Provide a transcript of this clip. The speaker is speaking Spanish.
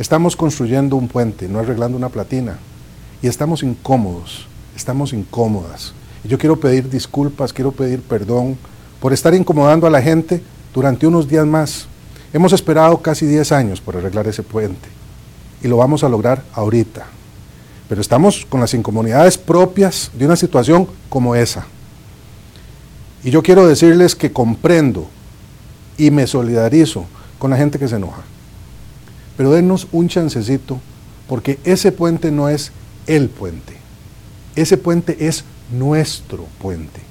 Estamos construyendo un puente, no arreglando una platina. Y estamos incómodos, estamos incómodas. Y yo quiero pedir disculpas, quiero pedir perdón por estar incomodando a la gente durante unos días más. Hemos esperado casi 10 años por arreglar ese puente. Y lo vamos a lograr ahorita. Pero estamos con las incomodidades propias de una situación como esa. Y yo quiero decirles que comprendo y me solidarizo con la gente que se enoja. Pero dennos un chancecito, porque ese puente no es el puente. Ese puente es nuestro puente.